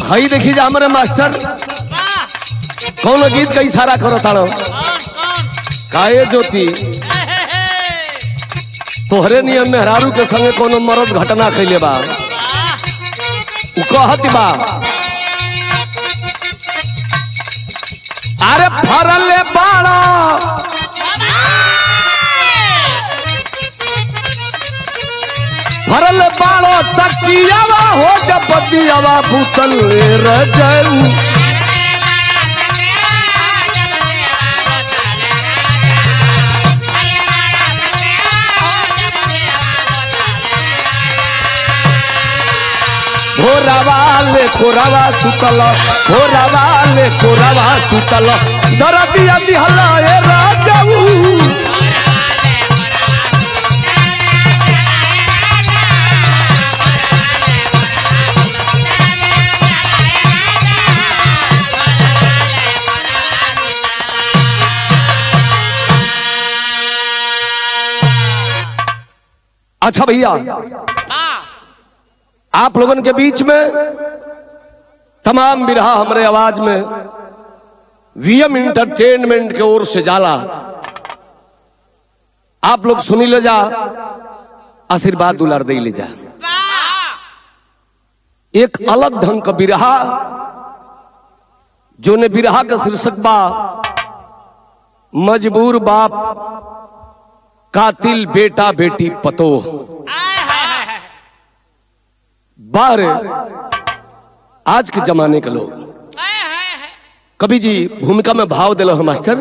हई देखी जा हमारे मास्टर कौन गीत का इशारा करो ताड़ो काये ज्योति तोहरे नियम में हरारू के संगे कोनो मरद घटना कैले बा उ कहत बा अरे फरले बाड़ा फरल बाड़ो तकियावा हो जब बदियावा भूतल रजऊ भोरावाले कोरावा सुतल भोरावाले कोरावा सुतल दरदिया दिहला ए राजऊ अच्छा भैया आप लोगों के बीच में तमाम बिरहा हमारे आवाज में वीएम इंटरटेनमेंट के ओर से जाला आप लोग सुनी ले जा आशीर्वाद दुलार दे ले जा एक अलग ढंग का बिरहा जो ने बिरहा का शीर्षक बा मजबूर बाप कातिल बेटा बेटी पतोह बाहर आज के जमाने के लोग कवि जी भूमिका में भाव दिलो है मास्टर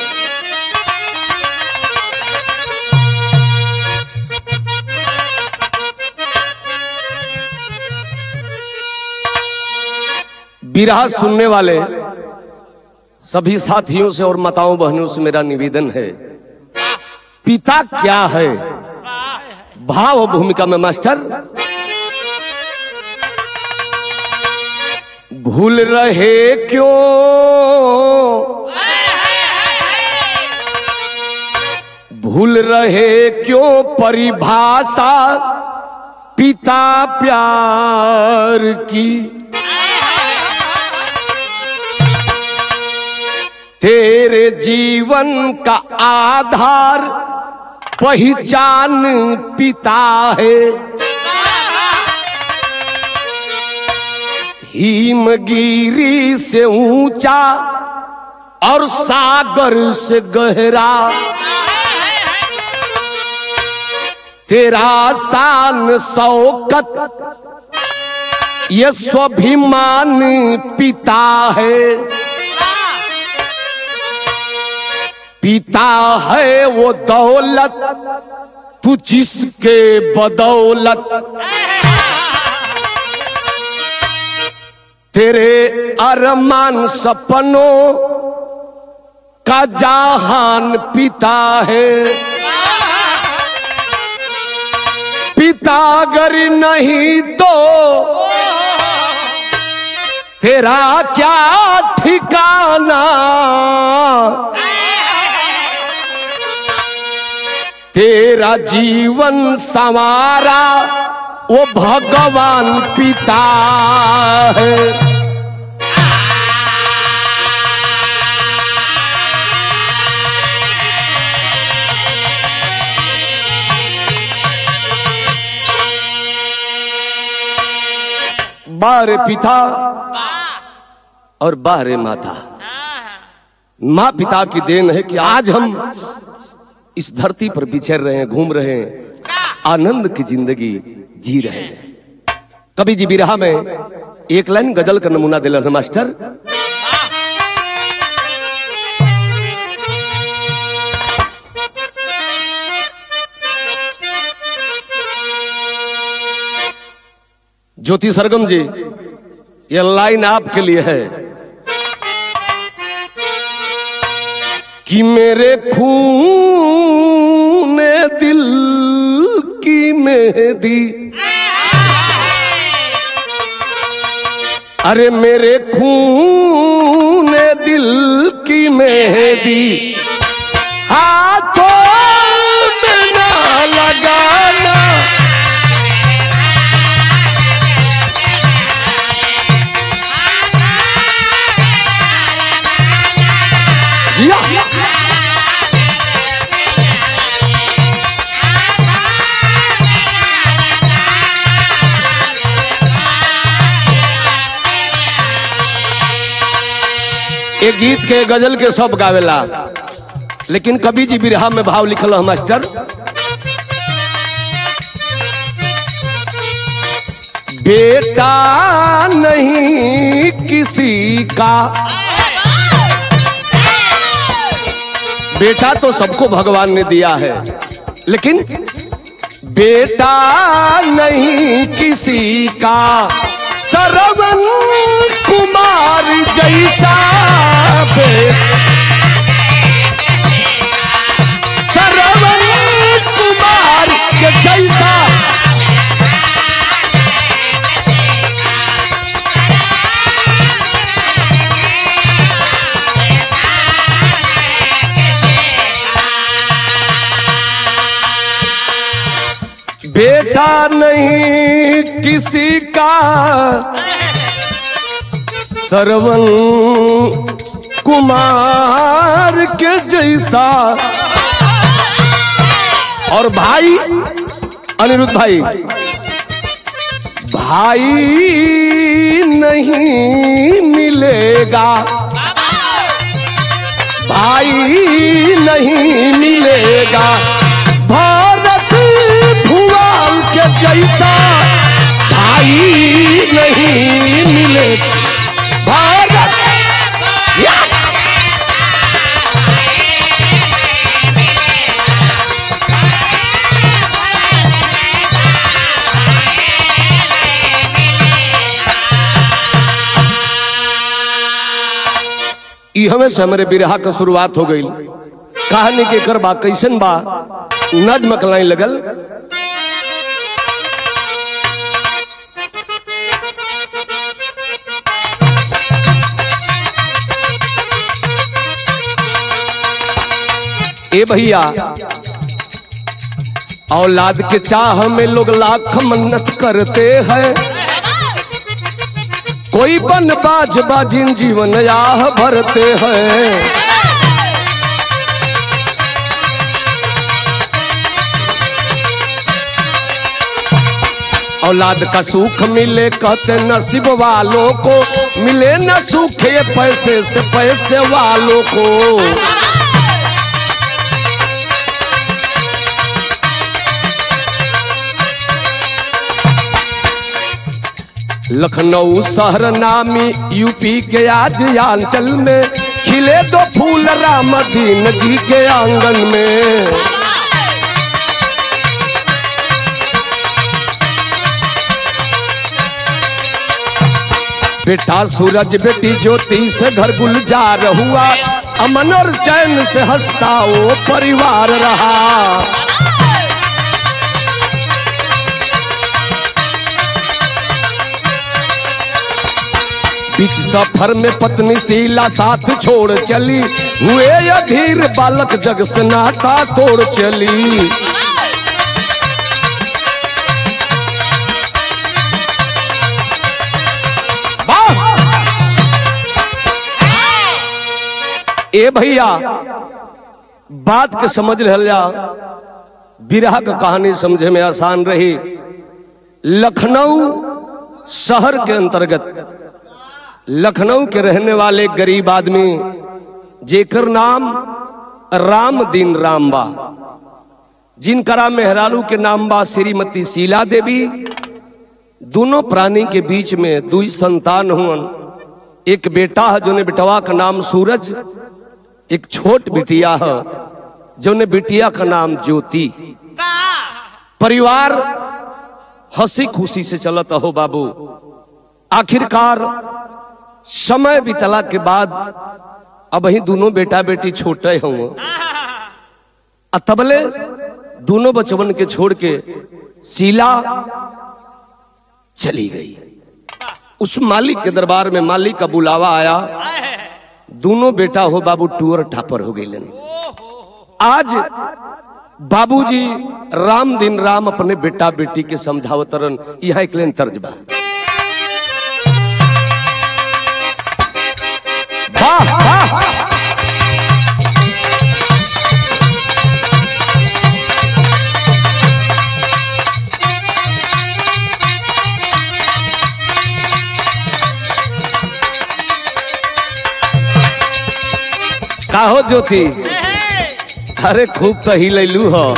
बिरहा सुनने वाले सभी साथियों से और माताओं बहनों से मेरा निवेदन है पिता क्या है भाव भूमिका में मास्टर भूल रहे क्यों भूल रहे क्यों परिभाषा पिता प्यार की तेरे जीवन का आधार पहचान पिता है हिमगिरी से ऊंचा और सागर से गहरा तेरा शान शौकत ये स्वाभिमान पिता है पिता है वो दौलत तू जिसके बदौलत तेरे अरमान सपनों का जहान पिता है पिता अगर नहीं तो तेरा क्या ठिकाना तेरा जीवन संवारा वो भगवान पिता है बाहर पिता और बाहर माता माँ पिता की देन है कि आज हम इस धरती पर बिछर रहे हैं घूम रहे हैं आनंद की जिंदगी जी रहे हैं कवि जी बिरहा में एक लाइन गजल का नमूना दिला मास्टर ज्योति सरगम जी ये लाइन आपके लिए है कि मेरे खून दिल की मेहंदी अरे मेरे खून दिल की मेहंदी हाथों में ना लगाना या ये गीत के गजल के सब गावेला, लेकिन कवि जी बिरहा में भाव लिखल है मास्टर। बेटा नहीं किसी का, बेटा तो सबको भगवान ने दिया है, लेकिन बेटा नहीं किसी का श्रवण कुमार जैसा, श्रवण कुमार के जैसा। बेटा नहीं किसी का श्रवण कुमार के जैसा। और भाई अनिरुद्ध भाई, भाई नहीं मिलेगा, भाई नहीं मिलेगा भारत भुवन के जैसा, भाई नहीं मिलेगा भारत। हमें से हमारे बिरहा का शुरुआत हो गई। कहानी के कर बा कैसन बा, नज्म कलाई लगल। ए भैया, औलाद के चाह में लोग लाख मन्नत करते हैं, कोई बन बाज बाजिन जीवन याह भरते हैं। औलाद का सुख मिले कहते नसीब वालों को, मिले न सुख ये पैसे से पैसे वालों को। लखनऊ शहर नामी यूपी के आज आंचल में, खिले दो फूल राम दीन जी के आंगन में। बेटा सूरज बेटी ज्योति से घर गुलजार हुआ, अमन और चैन से हंसता वो परिवार रहा। बीच सफर में पत्नी शीला साथ छोड़ चली, हुए अधीर बालक जग से नाता तोड़ चली। ए भैया, बात के समझ लिया, बिरहा का कहानी समझे में आसान रही। लखनऊ शहर के अंतर्गत लखनऊ के रहने वाले गरीब आदमी जेकर नाम राम दीन राम बा, जिनकरा मेहरारू के नाम बा श्रीमती शीला देवी। दोनों प्राणी के बीच में दुई संतान हुवन, एक बेटा है जोने बेटवा का नाम सूरज, एक छोट बिटिया है जोने बिटिया का नाम ज्योति। परिवार हंसी खुशी से चलता हो बाबू। आखिरकार समय बीतला के बाद अब ही दोनों बेटा बेटी छोटे हों, तबले दोनों बचवन के छोड़ के शीला चली गई। उस मालिक के दरबार में मालिक का बुलावा आया, दोनों बेटा हो बाबू टूर ठापर हो गए। आज बाबूजी राम दिन राम अपने बेटा बेटी के समझावतरन, यह एक लेन तर्ज बा। का हो ज्योति? अरे खूब तो ही लैलू हो।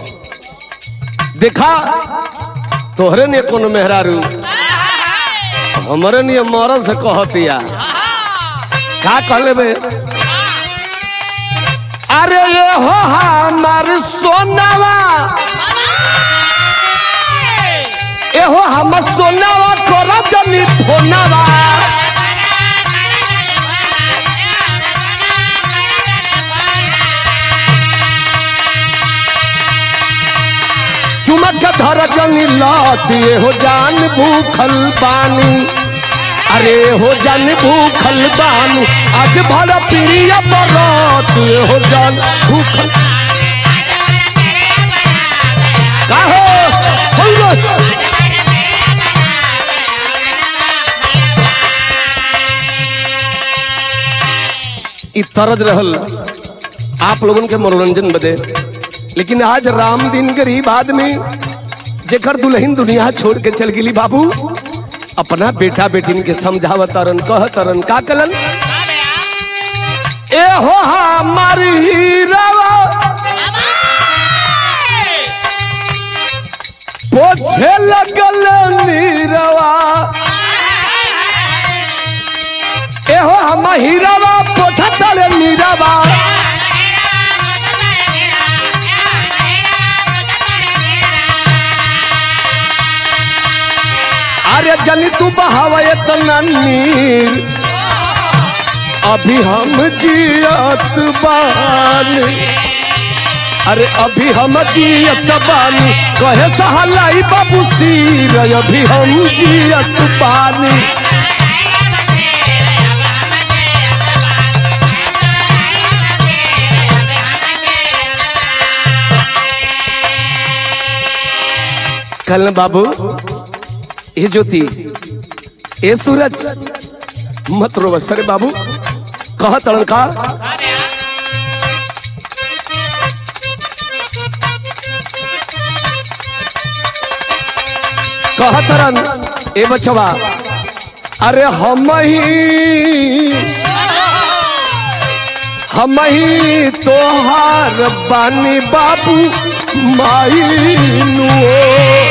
देखा तोहरे ने कोनो मेहरारू हमारे ने मरल से कहतिया का कहले बे? अरे ये हो हमार सोनावा, ये हो हम सोनावा तोरा जनी फोनावा। चुमक धर जनी लात, ये हो जान भूखल बानी। अरे हो जान भूखल बानी, आज भर प्रिय बरात। ये हो जान भूखल का हो तरज रहल आप लोगन के मनोरंजन बदे। लेकिन आज राम दिन गरीब आदमी जेकर दुल्हन दुनिया छोड़ के चल गेली बाबू, अपना बेटा बेटिन के समझावतरन कहतरन का कलन? ए हो हमार हीरावा, पोछे लगल नीरवा। ए हो हम हीरावा, पोछा तले नीरवा। अरे जनी तू बहावा इतना नीर, अभी हम जियत बानी। अरे अभी हम जियत बानी, कहे सहलाई बाबू सीर। अभी हम जियत बानी। कल बाबू ये ज्योति, ए सूरज मत रो सरे बाबू। कह तड़न का कह तरन ए बचवा। अरे हम ही तोहार बानी बाबू माई नुओ।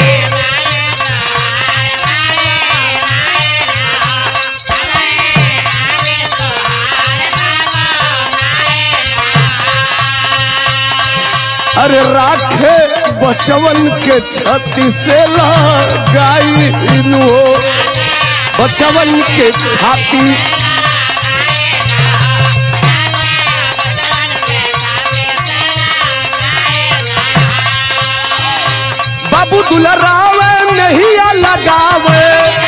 अरे राखे बचवन के छाती से लगाई नुओ, बचवन के छाती। बाबू दुलरावे नहीं लगावे,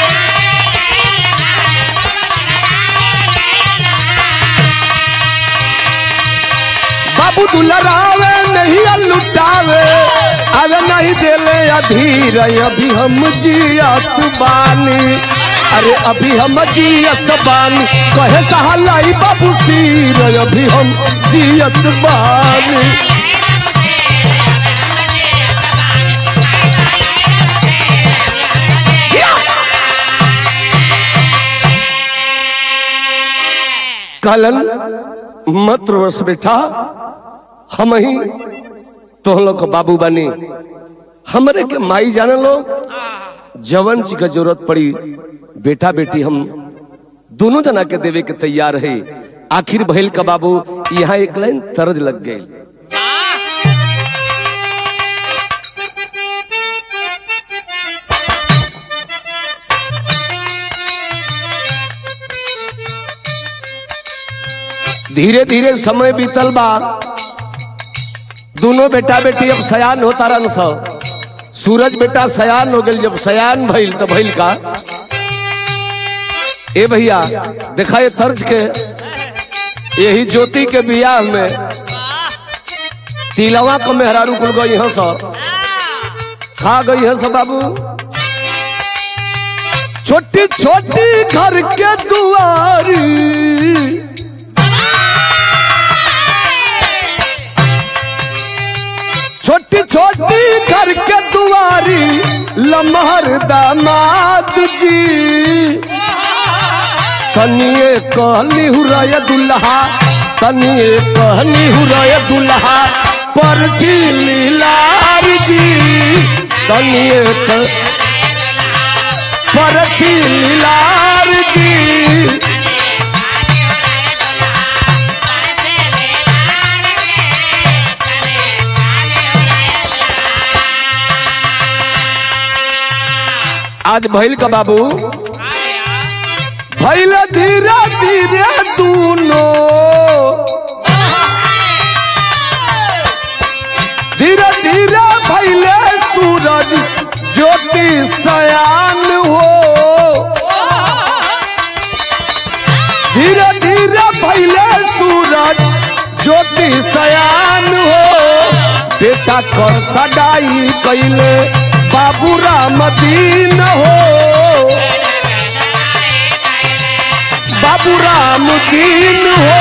बाबू दुलरावे नहीं लुटावे। अरे नहीं देले अधीर, अभी हम जियत बानी। अरे अभी हम जियत बानी, कहे सहलाई बाबू सीर। अभी हम जियत बानी। कलन मत रोस बेटा, हम ही तो लोग बाबू बनी। हमरे के माई जाने लोग जवन जी का जरूरत पड़ी बेटा बेटी हम दोनों जना के देवे के तैयार है। आखिर भइल का बाबू यहाँ एक लाइन तरज लग गई। धीरे धीरे समय बीतल बा, दोनों बेटा बेटी अब सयान होता रन स। सूरज बेटा सयान हो गई। जब सयान भइल तो भइल का ए भैया देखा ये तर्ज के यही ज्योति के बियाह में तिलवा को मेहरारू कुल गई है सब, खा गई है सब बाबू। छोटी छोटी घर के दुआरी, छोटी छोटी घर के दुआरी, लमहर दामाद जी। कनिए कहली हुरय दुल्हा तनिए कहनी हुए दुल्हा परछी लीलार जी तनिए परछी लीलार जी। आज भैल का बाबू भैल धीरे धीरे दूनो धीरे धीरे भैले सूरज ज्योति सयान हो धीरे धीरे भैले सूरज ज्योति सयान हो बेटा को सगाई कैले बाबू राम दीन हो बाबू राम दीन हो।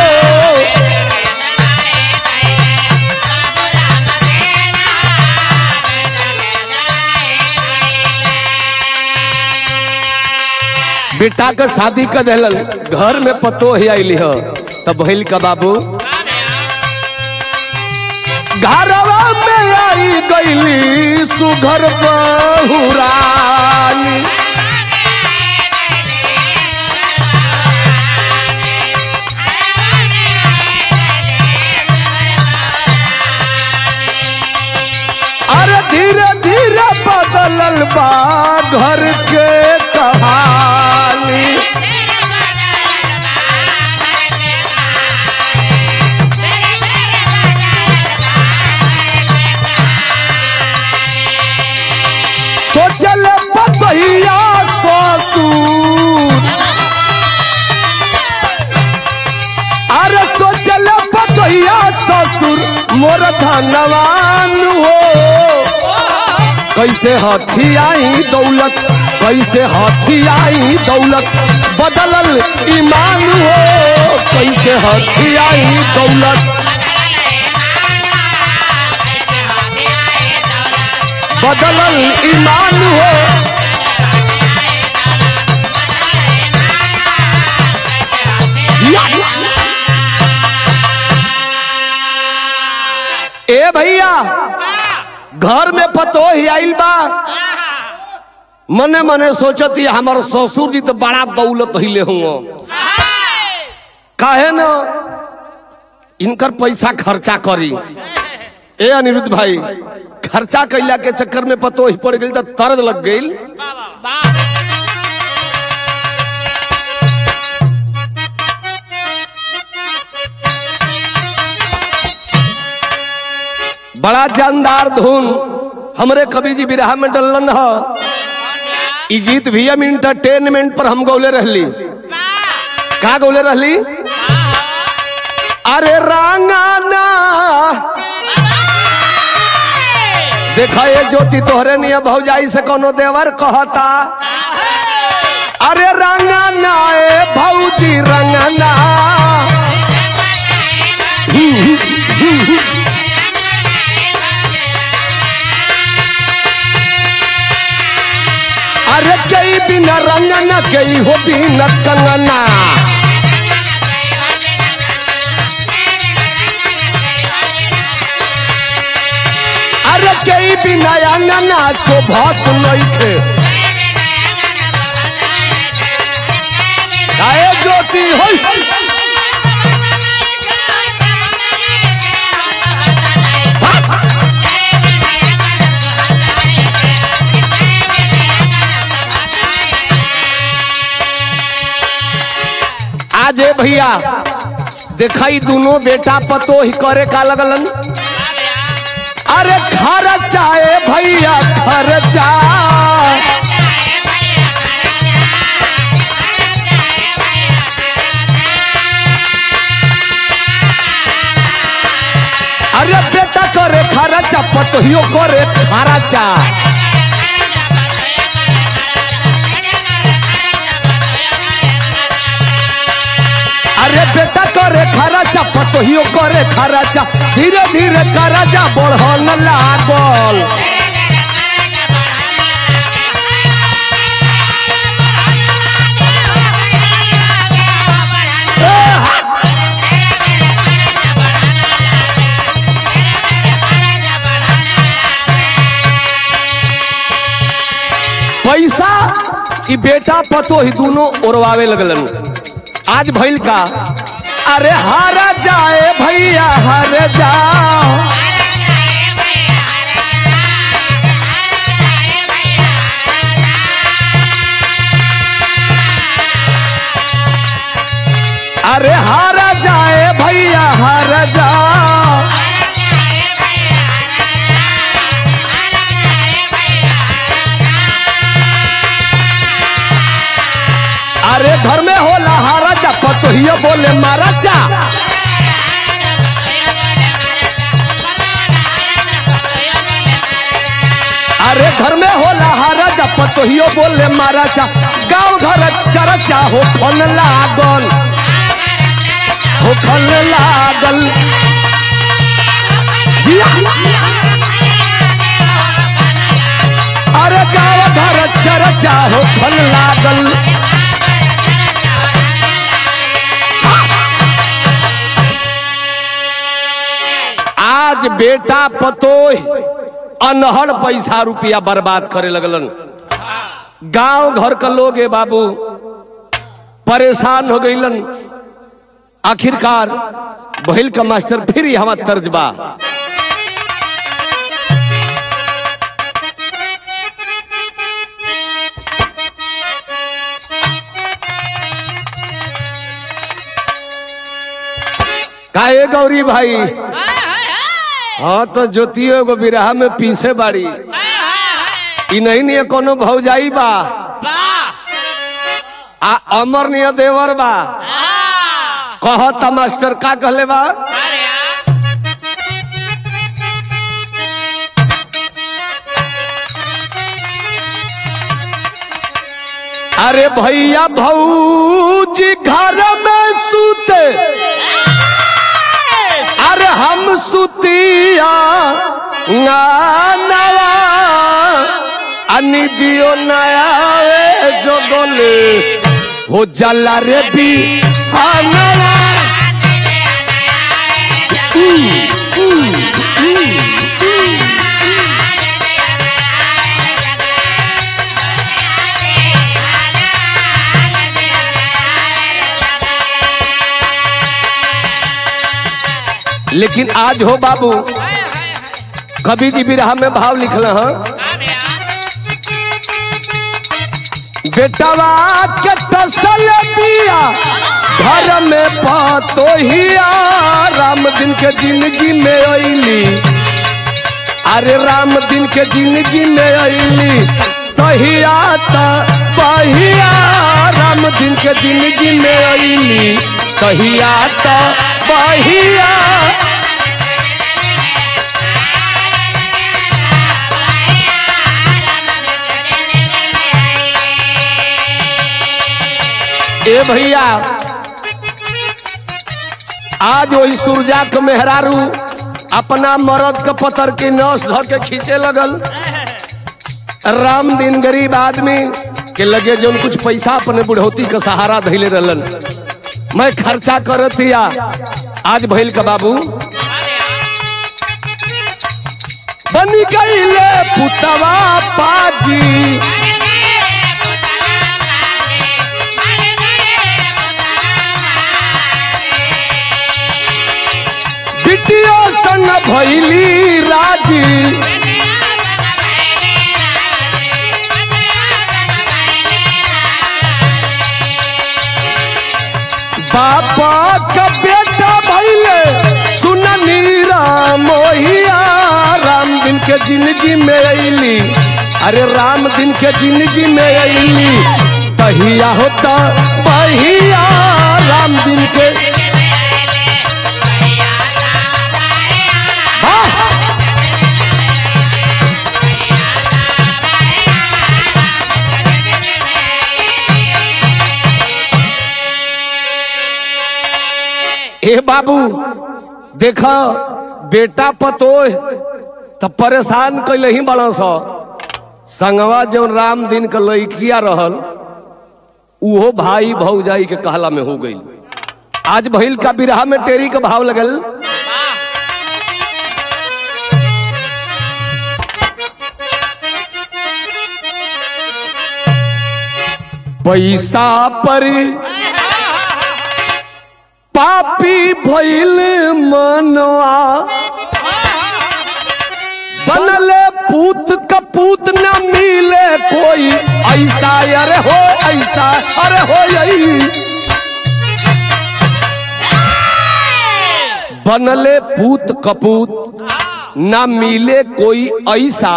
बेटा के शादी कर दिल घर में पतो ही आईली हो तब भइल का बाबू घरवा में आई गईली सुघर बहुरानी अरे धीरे धीरे बदलल बा घर के कहानी सोचल पतैया ससुर अरे सोचल पतैया ससुर मोर धनवान हो कैसे हाथी आई दौलत कैसे हाथी आई दौलत बदलल ईमान हो कैसे हाथी आई दौलत बदलल ईमान हो। ए भैया घर में पतो ही आइल बा मने मने सोचती हमार ससुर जी तो बड़ा दौलत हिले हुआ काहे न इनकर पैसा खर्चा करी। ए अनिरुद्ध भाई खर्चा कैला के चक्कर में पतो ही पड़ गई तो तरद लग गई। बड़ा जानदार धुन हमरे कवि जी बिरहा में डलन है। ई गीत भी हम इंटरटेनमेंट पर हम गौले रहली का गौले रहली अरे रांगाना देखा ये ज्योति तोहरे निया भौजाई से कोनो देवर कहता अरे रंगना ए भौजी रंगना अरे कई बिना रंगना कई हो बिना कंगना अरे कई बिना अंगना शोभत नइखे आए ज्योति होई आज भैया दिखाई दोनों बेटा पतो ही करे का लगलन अरे खर्चा है भैया खर्चा अरे बेटा करे खर्चा पतोहियो करे खर्चा अरे बेटा करे खर्चा पतोहियो करे खर्चा धीरे धीरे कर्जा बढ़न लागल ई बेटा पतो ही दोनों ओरवावे लगलन। आज भइल का, अरे हारा जाए भैया हार जाओ, अरे हारा जाए भैया हार जाओ, अरे घर में होला हारा जा पतोहियो बोले मारा चा, अरे घर में होला हारा जा पतोहियो बोले मारा चा। गाँव घर चरचा हो फन लागल, हो फन लागल जिया, अरे गाँव घर चरचा हो फन लागल। आज बेटा पतोह अनहड़ पैसा रुपया बर्बाद करे लगलन। गांव घर का लोग है बाबू परेशान हो गईलन। आखिरकार बहिल का मास्टर फिर यहाँ तर्जबा, काहे गौरी भाई, हाँ तो ज्योतियो को बिरहा में पीछे बाड़ी, ई नहीं कोनो भौजाई बा, आ अमर निय देवर बा। कहता मास्टर का कहले बा, अरे भैया भौजी घर में सूते, अरे हम सुतिया नवा अनिदियो नया जो बोले हो जला रे भी नवा। लेकिन आज हो बाबू कवि जी बिरहा में भाव लिखल है, बेटवा के तसल पिया घर में पतोहिया, राम दिन के जिंदगी में अइली, अरे राम दिन के जिंदगी में अइली तहिया बहिया, राम दिन के जिंदगी में अइली तहिया बहिया। ए भैया आज वही सूरजा के मेहरारू अपना मर्द के पतर के नस धर के खींचे लगल। राम दिन गरीब आदमी के लगे जो कुछ पैसा अपने बुढ़ौती का सहारा धैले रहलन, मैं खर्चा करतिया। आज भइल का बाबू बनी गईले पुतवा पाजी, बिटिया संग भइली राजी, बापा का बेटा भइले सुननी रामोहिया, राम दिन के जिंदगी में अइली, अरे राम दिन के जिंदगी में अइली तहिया होता बहिया, राम दिन के ए बाबू देखा बेटा पतोह तब परेशान कैले ही बड़ा सा, संगवा जो राम दिन का लड़किया रहल उहो भाई भौजाई के कहला में हो गई। आज भइल का बिरहा में टेरी का भाव लगल, पैसा पर पापी भइल मनवा, बनले पूत कपूत न मिले कोई ऐसा। अरे हो ऐसा, अरे हो यही बनले पूत कपूत न मिले कोई ऐसा,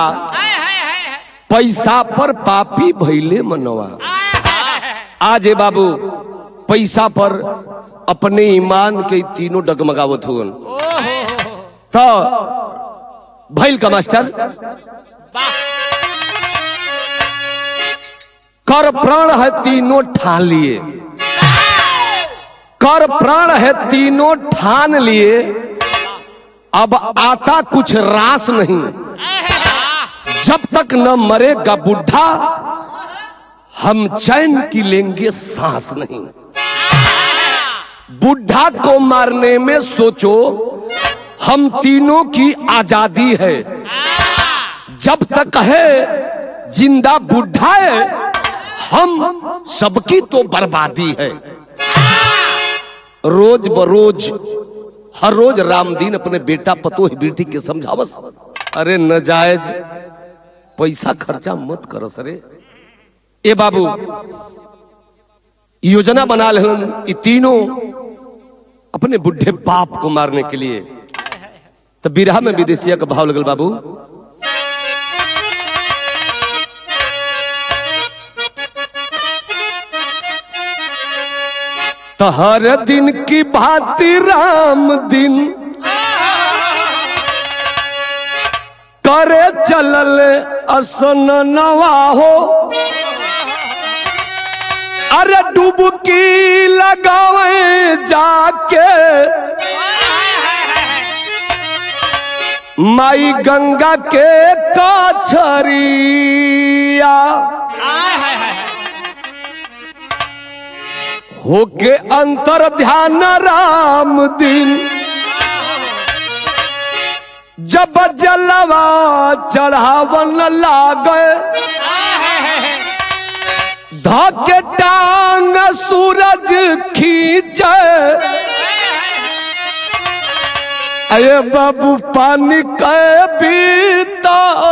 पैसा पर पापी भइले मनवा। आज है बाबू पैसा पर अपने ईमान के तीनों डगमगावत हुन तो भइल का मास्टर। कर प्राण है तीनों ठान लिए, कर प्राण है तीनों ठान लिए, अब आता कुछ रास नहीं। जब तक न मरेगा बुढ़ा हम चैन की लेंगे सांस नहीं। बुढ़ा को मारने में सोचो हम तीनों की आजादी है। जब तक है जिंदा बुढ़ा है हम सबकी तो बर्बादी है। रोज बरोज हर रोज रामदीन अपने बेटा पतोह बेटी के समझावस, अरे नजायज पैसा खर्चा मत करस रे। ए बाबू योजना बना लेन ये तीनों अपने बुढ़े बाप को मारने के लिए। तो बिरहा में विदेशिया का भाव लगल बाबू। तो हर दिन की भांति राम दिन करे चलल असन नवा हो, अरे डुबकी लगावे जाके माई गंगा के कछरिया। होके अंतर ध्यान राम दिन जब जलवा चढ़ावन लागे, धाके टांग सूरज खींचे, अये बाबू पानी के भीतरिया।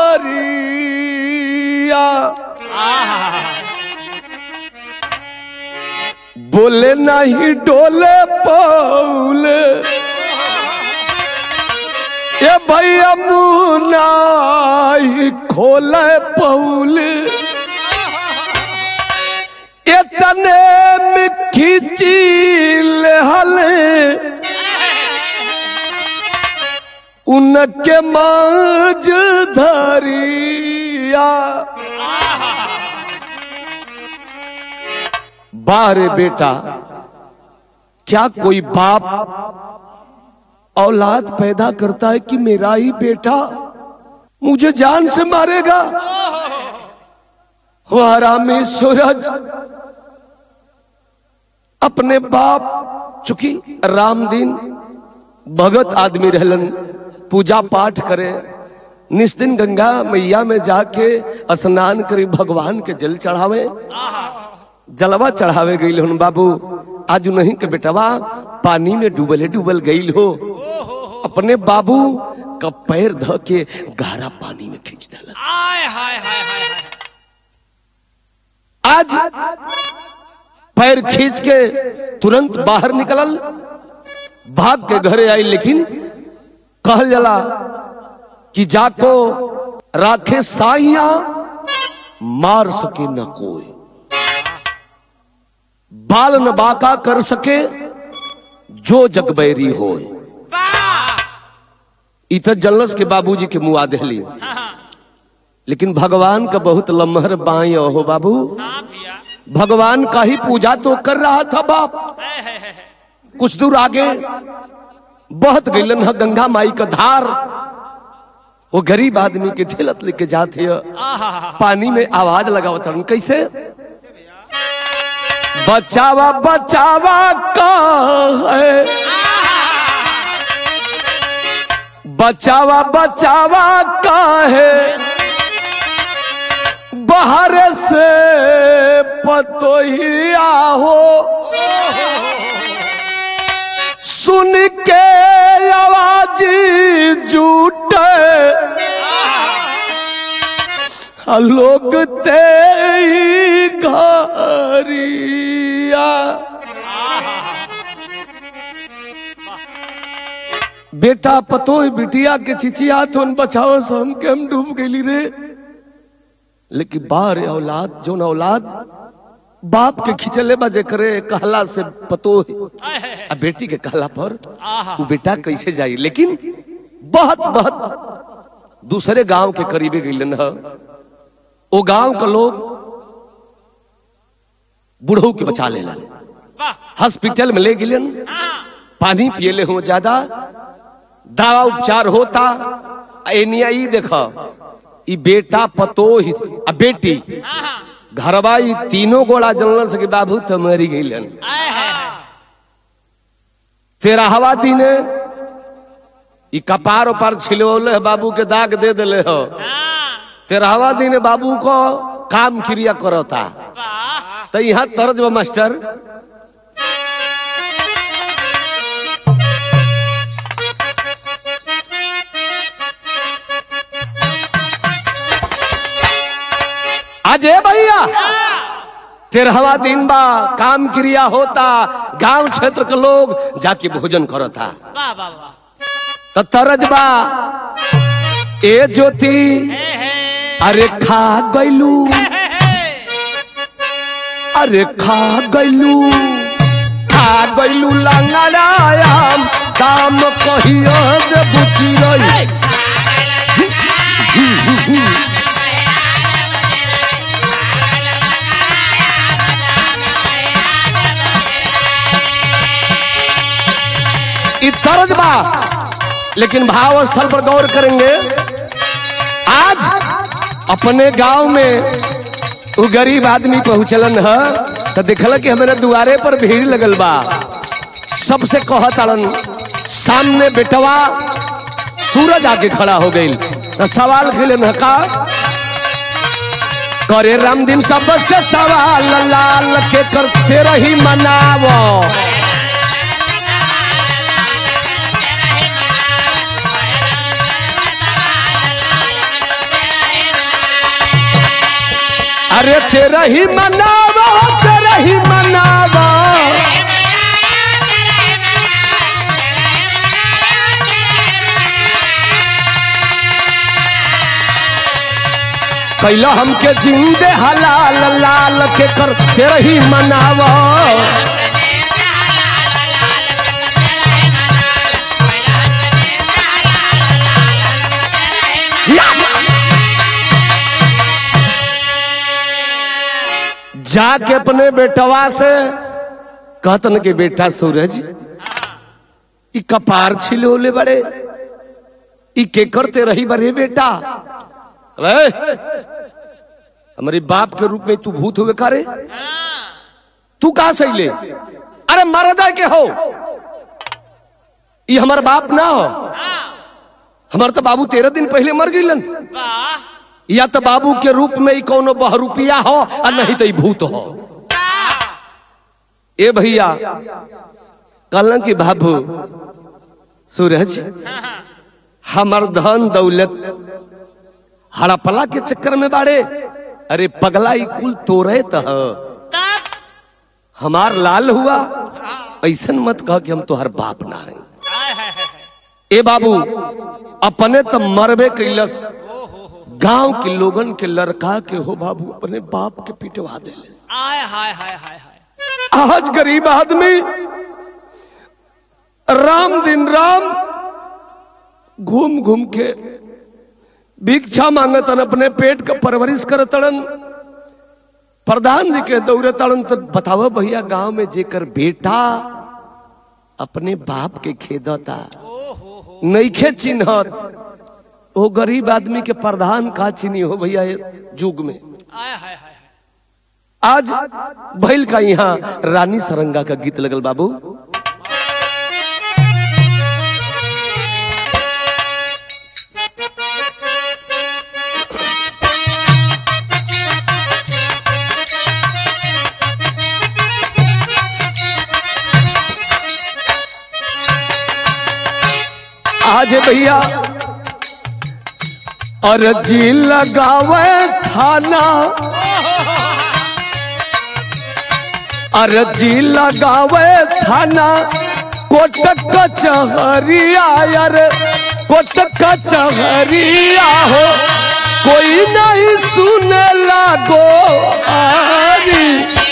बोले नहीं डोले पौले, ये भैया मुना खोले पौले, इतने में खींची हले उनके मांझ धरिया। बारे बेटा क्या कोई बाप औलाद पैदा करता है कि मेरा ही बेटा मुझे जान से मारेगा? वह हरामी सूरज अपने बाप, चूंकि रामदीन भगत आदमी रहलन, पूजा पाठ करे, निस्दिन गंगा मैया में जाके स्नान करे, भगवान के जल चढ़ावे, जलवा चढ़ावे गई हन बाबू। आज नहीं के बेटवा पानी में डूबले डूबल गई हो, अपने बाबू का पैर ध के गहरा पानी में खींच दिला। आज पैर खींच के तुरंत बाहर निकलल, भाग के घरे आई, लेकिन कहल जला कि जाको राखे साइया मार सके न कोई, बाल न बाका कर सके जो जगबैरी होए। इत जल्लस के बाबूजी के मुआ दहली, लेकिन भगवान का बहुत लम्हर बाई हो बाबू। भगवान का ही पूजा तो कर रहा था बाप। कुछ दूर आगे बहुत गईलन है गंगा माई का धार, वो गरीब आदमी के ठेलत लेके जाते पानी में आवाज लगाओ था, कैसे बचावा बचावा का है, बचावा बचावा का है, बाहर से पतोहिया हो सुन के आवाज जूटे लोग ते घरिया। बेटा पतोही बिटिया के चिचिया तो बचाओ हम के हम डूब गई रे। लेकिन बाहर औलाद जो न औलाद बाप के खिंचले बजे करे कहला से पतोही आ बेटी के कहला पर वो बेटा कैसे जाई। लेकिन बहुत बहुत दूसरे गांव के करीबे गईलन है। वो गांव का लोग बूढ़ों के बचा ले हॉस्पिटल में ले गिलन पानी पियले हो ज्यादा दवा उपचार होता। एनिया ई देखा ई बेटा पतोही आ बेटी घरवा ई तीनों गोड़ा जनल से कि बाबू तो मरी गईलन। 13वां दिन ई कपार उपार छिलवले बाबू के दाग दे दिले हो। 13वां दिन बाबू को काम क्रिया करता। तो यहाँ तर्ज मास्टर अजय भैया 13वां दिन बा काम क्रिया होता। गांव क्षेत्र के लोग जाके भोजन करता। तो तरज बा ए ज्योति अरे खा गईलू अरे खा गईलू लंगड़ायाम दाम कहियो जे बुची रही। तरज बा लेकिन भाव स्थल पर गौर करेंगे। आज अपने गांव में वो गरीब आदमी पहुंचलन है तो देखल कि हमारे दुआरे पर भीड़ लगल बा। सबसे कहतड़न सामने बेटवा सूरज आके खड़ा हो गई तो सवाल खेलन है का करे राम दिन सबसे सवाल लाल के करते रही मनावो। अरे तेरा ही मनावा तेरा ही मनावा कैला हमके जिंदे हलाल लाल के कर तेरा ही मनावा। जाके अपने बेटवा से कहतन के बेटा सूरज ई कपार छिलोले बड़े ई के करते रही बड़े बेटा। हमारे बाप के रूप में तू भूत हुए करे तू कहा सही ले। अरे मारा जाए के हो ये हमारा बाप ना हो। हमारे तो बाबू 13 दिन पहले मर गईलन। या तो बाबू के रूप में ही कोनो बहरूपिया हो और नहीं तो भूत हो। ए भैया कहलन कि बाबू सूरज हमार धन दौलत हड़पला के चक्कर में बाड़े। अरे पगला ही कुल तोरे तो हमार लाल हुआ ऐसन मत कह कि हम तो हर बाप ना है। ए बाबू अपने तो मरबे कैलस गांव के लोगन के लड़का के हो बाबू अपने बाप के पिटवा देले। आज गरीब आदमी राम दिन राम घूम घूम के भिक्षा मांगतन अपने पेट का परवरिश करतड़न। प्रधान जी के दौरे तड़न तो बताओ भैया गांव में जेकर बेटा अपने बाप के खेदता नईखे चिन्हत वो गरीब आदमी के प्रधान का चिन्ही हो भैया जुग में। आज भैल का यहाँ रानी सरंगा का गीत लगल बाबू। आज भैया अर्जी लगावे थाना, अर्जी लगावे थाना कोट कचहरिया, यार कोट कचहरिया हो कोई नहीं सुने लागो आरी।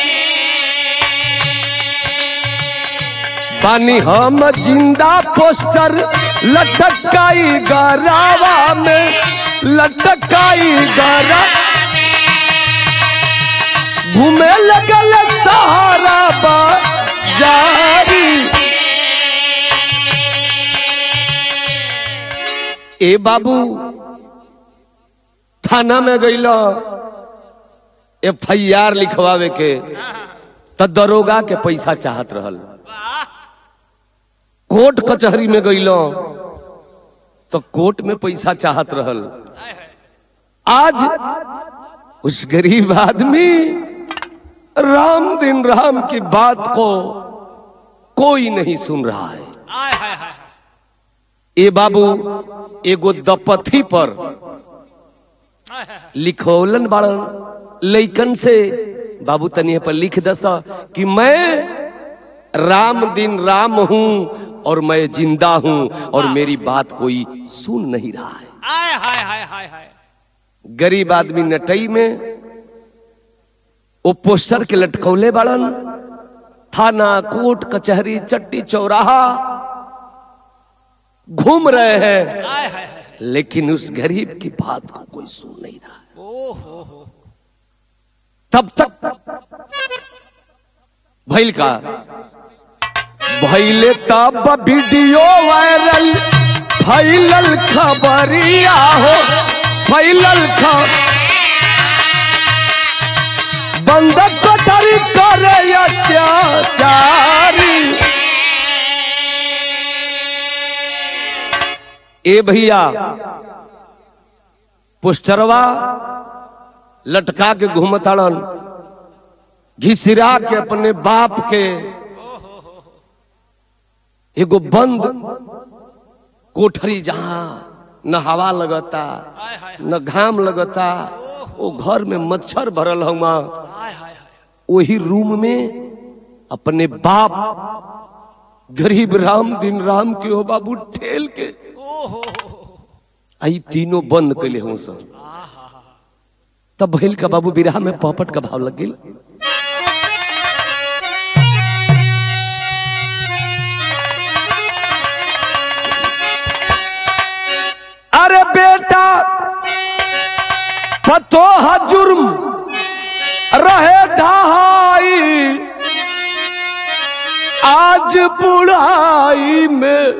बानी हम जिंदा पोस्टर लटकाई गरावा में, लटकाई गरा घूमे लगल सहारा बाजारी। ए बाबू थाना में गइल FIR लिखवावे के त दरोगा के पैसा चाहत रहल, कोर्ट कचहरी में गइल तो कोर्ट में पैसा चाहत रहल। आज उस गरीब आदमी राम दिन राम की बात को कोई नहीं सुन रहा है। ए बाबू एगो दपथी पर लिखौलन बाड़न लइकन से, बाबू तनिए पर लिख दसा कि मैं राम दिन राम हूं और मैं जिंदा हूं और मेरी बात कोई सुन नहीं रहा है। गरीब आदमी नटई में वो पोस्टर के लटकौले बाड़न, थाना कोर्ट कचहरी चट्टी चौराहा घूम रहे हैं, लेकिन उस गरीब की बात को कोई सुन नहीं रहा है। तब तक भइल का भइले तब वीडियो वायरल फैलल खबरिया हो, फैलल बंद कटरी करे अत्याचारी। ए भैया पोस्टरवा लटका के घूमताड़न, घिसिरा के अपने बाप के एगो बंद कोठरी जहां न हवा लगता न घाम लगता, वो घर में मच्छर भरल हुआ, वही रूम में अपने बाप गरीब राम दिन राम के हो बाबू ठेल के आई तीनों बंद कैले हूं सब। तब भइल का बाबू बिरहा में पॉपट का भाव लग गई। अरे बेटा पतोह जुर्म रहे ढहाई, आज बुढ़ाई में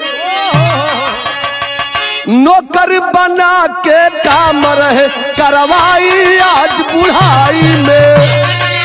नौकर बना के काम रहे करवाई, आज बुढ़ाई में।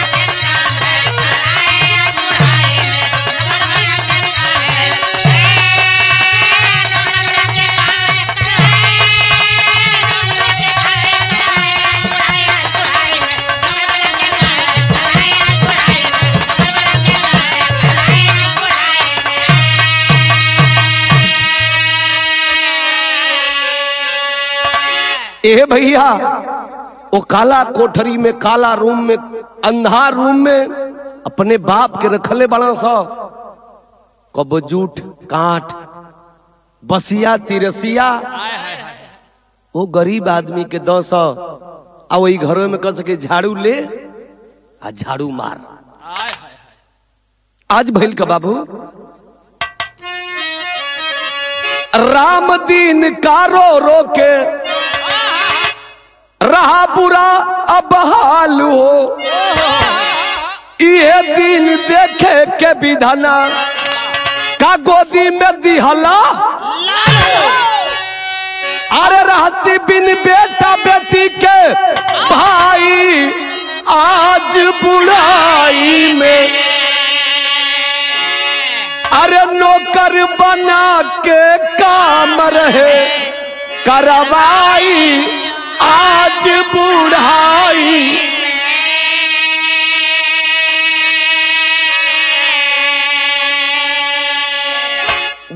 ए भैया वो काला कोठरी में, काला रूम में, अंधार रूम में अपने बाप के रखले बड़ा सा, कब जूठ काट बसिया तिरसिया वो गरीब आदमी के 10 आ वही घरों में कह सके झाड़ू ले आ झाड़ू मार। आज भइल का बाबू राम दिन का रो रो के रहा बुरा अब हाल हो, ये दिन देखे के विधना का गोदी में दिहला, अरे रहती बिन बेटा बेटी के भाई, आज बुढ़ाई में अरे नौकर बना के काम रहे करवाई, आज बुढ़ाई।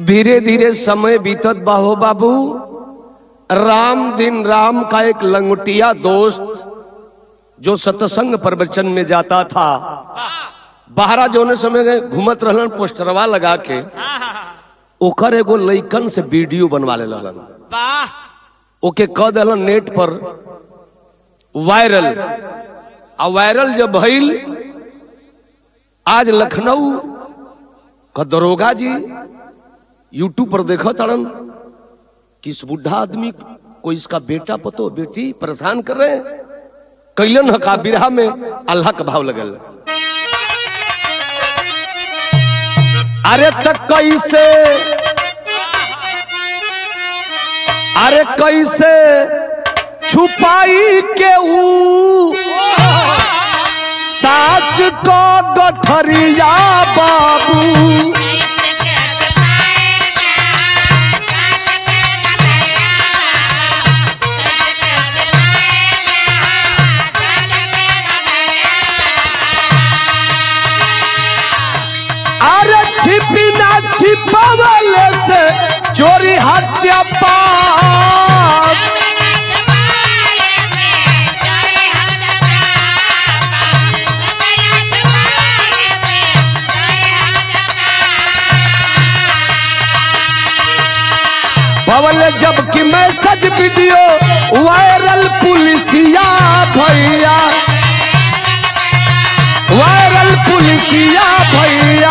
धीरे धीरे समय बीतत बाहो बाबू। राम दिन राम का एक लंगोटिया दोस्त जो सत्संग प्रवचन में जाता था, बाहरा जोने समय घूमत रहलन पोस्टरवा लगा के, ओकर एगो लइकन से वीडियो बनवा ले लगन, ओके कह देलन नेट पर वायरल। आ वायरल जब भइल, आज लखनऊ का दरोगा जी यूट्यूब पर देखा तड़न कि इस बुढ़ा आदमी को इसका बेटा पतो बेटी परेशान कर रहे हैं। कैलन हका बिरहा में अल्लाह का भाव लगल। अरे तक कैसे, अरे कैसे छुपाई के साच को गठरिया बाबू। अरे छिपी ना छिपावले से चोरी हत्या पाप। पवल जबकि मैसेज वीडियो वायरल पुलिसिया भैया, वायरल पुलिसिया भैया।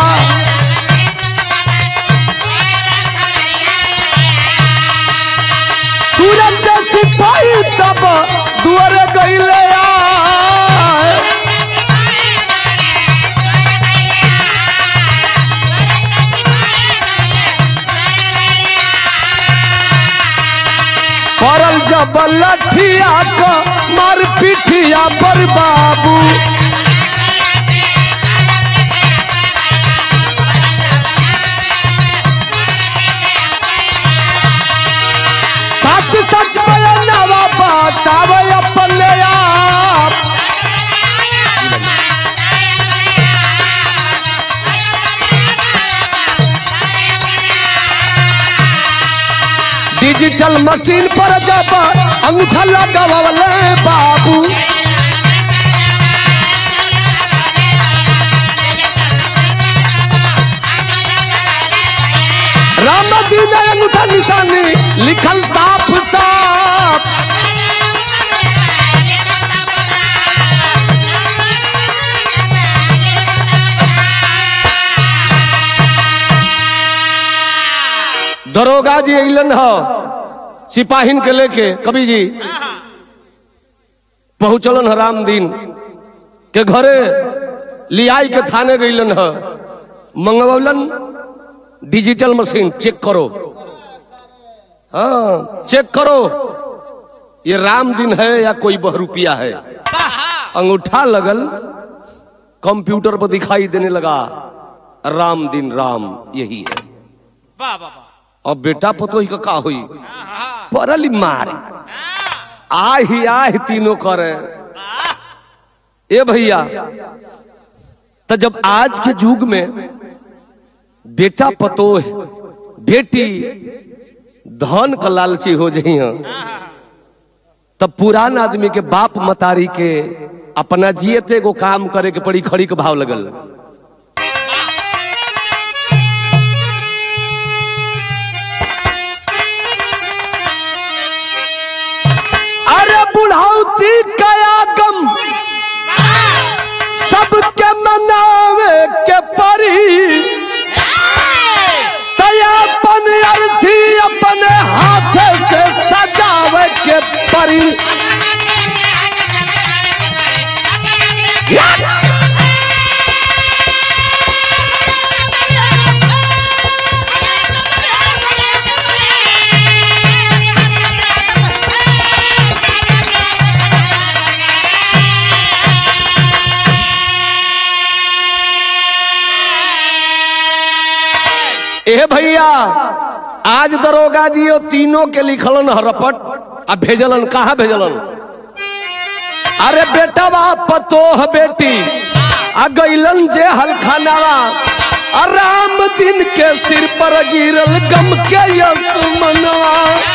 तुरंत सिपाही तब दुआर गईले परल जब लठिया को मार पिठिया पर बाबू। सच सच बयानवा बतावे अपने आप। डिजिटल मशीन पर जब अंगूठा लगावले बाबू। राम दीन अंगूठा निशानी लिखल साफ साफ। दरोगा जी अइलन हो सिपाहिन के लेके, कवि जी पहुंचलन है राम दिन के घरे, लियाई के थाने गइलन है, मंगवलन डिजिटल मशीन चेक करो। हाँ चेक करो ये राम दिन है या कोई बहरूपिया है। अंगूठा लगल, कंप्यूटर पर दिखाई देने लगा राम दिन राम यही है। अब बेटा पतो ही का हुई परली मार आही तीनों करे। ए भैया तो जब आज के युग में बेटा पतो बेटी धन का लालची हो जाई, तब पुरान आदमी के बाप मतारी के अपना जियते को काम करे के पड़ी खड़ी के भाव लगल। अरे बुढ़ाउती कया गम सबके मनावे के परी, तयापन अर्थी अपने हाथ से सजावे के परी। ए भैया आज दरोगा जी तीनों के लिखलन हरपट आ भेजलन। कहा भेजलन? अरे बेटा बाप पतोह बेटी आ गईलन जे हलखानावा राम दिन के सिर पर गिरल गम के यसमनवा।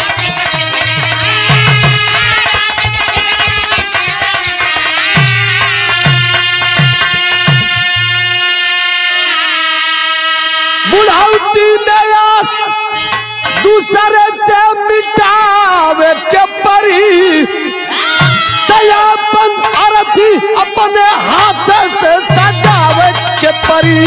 बुढ़ौती में आस दूसरे से मिटावे के परी, दयापन अरथी अपने हाथ से सजावे के परी।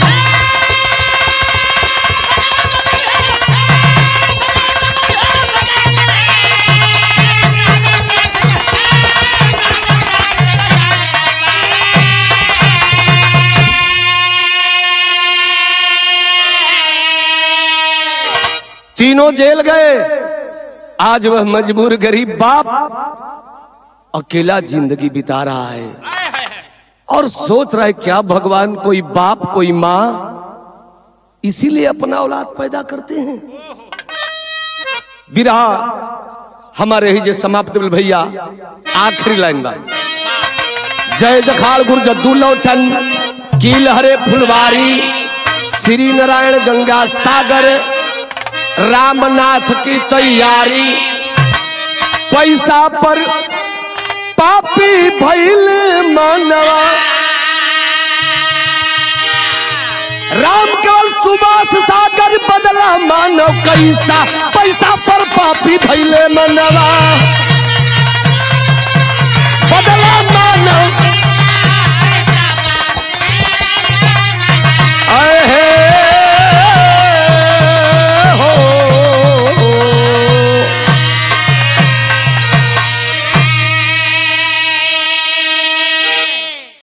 तीनों जेल गए। आज वह मजबूर गरीब बाप अकेला जिंदगी बिता रहा है और सोच रहा है क्या भगवान कोई बाप कोई माँ इसीलिए अपना औलाद पैदा करते हैं। बिरहा हमारे ही जे समाप्त भैया आखिरी लाइन बा। जय जखाड़ गुरु जद्दू लौटन कील हरे फुलवारी, श्री नारायण गंगा सागर, रामनाथ की तैयारी। पैसा पर पापी भइल मानवा, राम केवल सुभाष सागर बदला मानव कैसा। पैसा पर पापी भइल मानवा बदला मानव